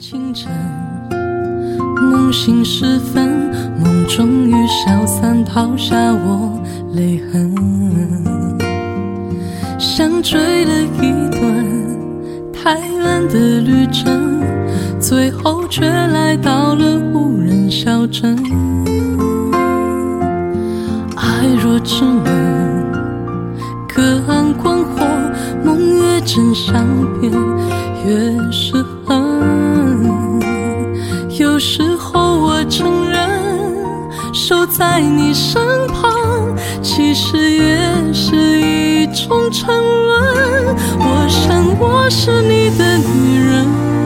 清晨，梦醒时分，梦终于消散，抛下我泪痕，像追了一段太远的旅程，最后却来到了无人小镇。爱若只能隔岸观火，梦越真相变越是恨。有时候我承认，守在你身旁其实也是一种沉沦。我想我是你的女人，